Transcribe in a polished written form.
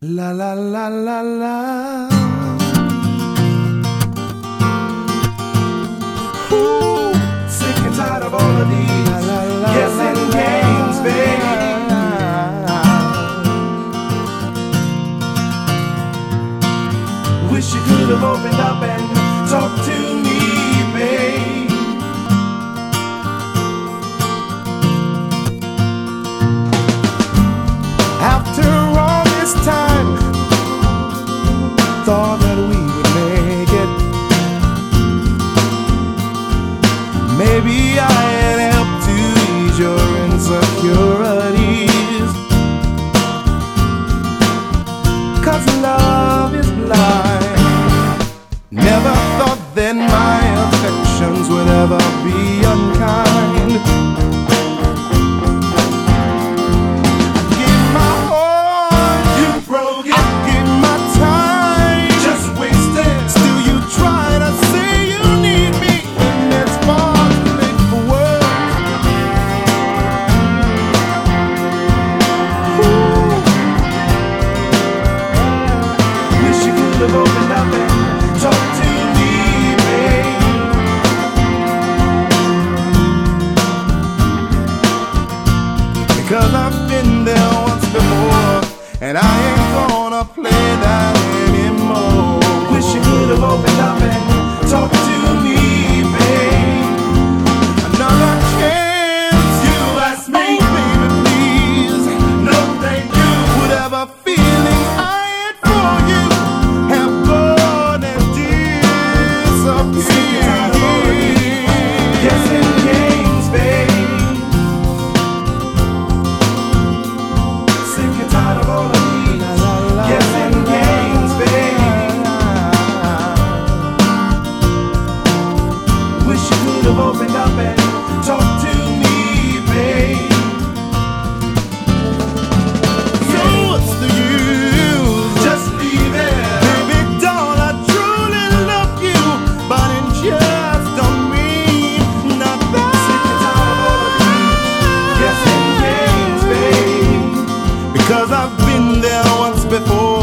La la la la la. Ooh, sick and tired of all of these guessing games, babe. Wish you could have opened up and talked to me, babe. After all this time, thought that we would make it. Maybe I had helped to ease your insecurities. 'Cause love is blind. Never thought that my affections would ever be unkind. Open up and talk to me, babe. Because I've been there once before, and I ain't gonna play that anymore. Wish you could have opened up and talked to me, babe. Another chance, you ask me, baby, please. No, thank you. Whatever feeling I had for you have gone and disappeared. Guessing games, babe. Sick and tired of all of these guessing games, babe. Wish you could have opened up and talked to me, babe. So what's the use? Just leave it. Baby doll, I truly love you, but it just don't mean nothing. Sick and tired of all of these guessing games, babe. Because I've been there once before,